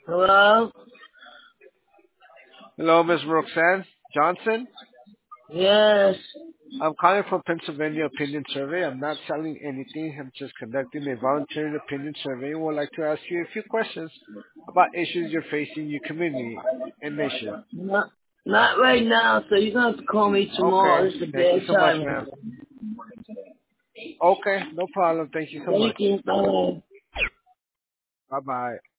Hello? Hello, Ms. Roxanne Johnson. Yes. I'm calling from Pennsylvania Opinion Survey. I'm not selling anything. I'm just conducting a voluntary opinion survey and would like to ask you a few questions about issues you're facing in your community and nation. Not right now, so you're gonna have to call me tomorrow. Okay. This is a Thank you bad so much, time. ma'am. Okay. No problem. Thank you so Thank much. you. Bye. Bye-bye.